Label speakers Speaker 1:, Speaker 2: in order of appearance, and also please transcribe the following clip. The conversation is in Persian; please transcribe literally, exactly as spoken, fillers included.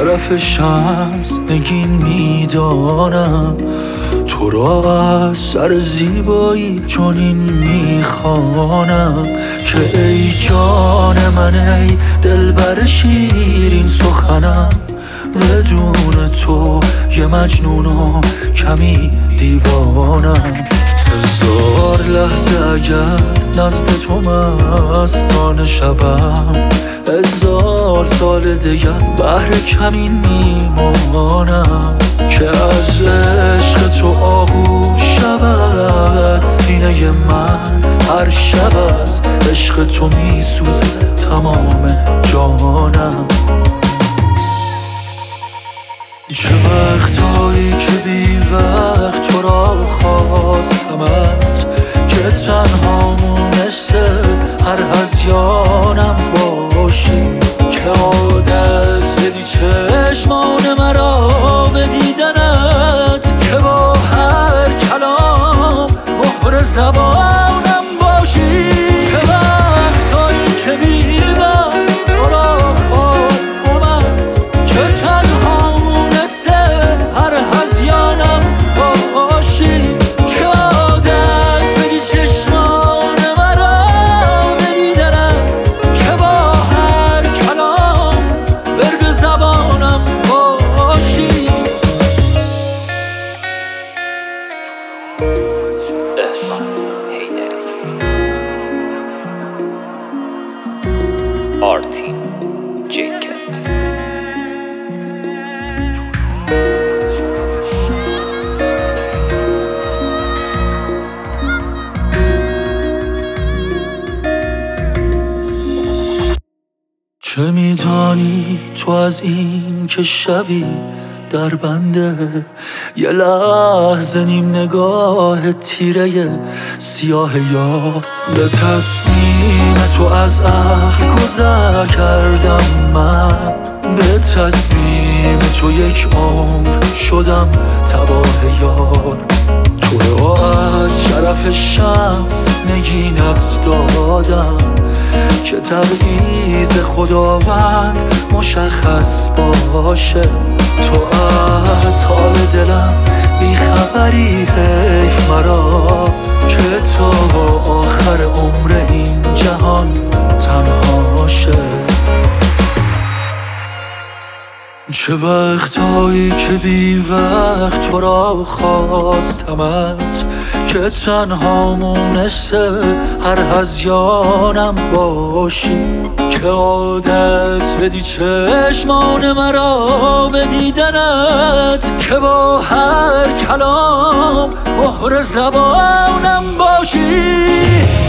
Speaker 1: شرف شمس نگین میدانم، تو را از سر زیبایی چنین میخوانم که ای جان من، ای دلبر شیرین سخنم، بدون تو یه مجنون و کمی دیوانم. هزار لحظه اگر نزد تو مستانه شوم، هزار سال دیگر بهر کمین میمانم که از عشق تو آغوش شود سینه من. هر شب از عشق تو میسوزه تمام جانم. چه وقتایی که بی وقت تو را خواستمت، که تنها مونسته هر هذیانم باشی، که عادت بدی چشمان مرا به دیدنت، که با هر کلام مهر زبانم باشی. چه وقتایی که بی وقت تو را خواستمت، که تنها هر هذیانم باشی، که عادت بدی چشمان مرا به دیدنت، که با هر کلام ورد زبانم باشی. احسان حیدری، آرتین جیکت. چه میدانی تو از این که شوی در بنده یه لحظه نیم نگاه تیره سیاه یار؟ به تصمیم تو از عقل گذر کردم من، به تصمیم تو یک عمر شدم تباه یار. تو را از شرف شمس نگینت دادم، که تبعیض خداوند مشخص باشه. تو از حال دلم بیخبری، حیف مرا که تا آخر عمر این جهان تنها شه. چه وقتایی که بی وقت تو را خواستمت، که تنها مونسته هر هذیانم باشی، که عادت بدی چشمان مرا به دیدنت، که با هر کلام مهر زبانم باشی.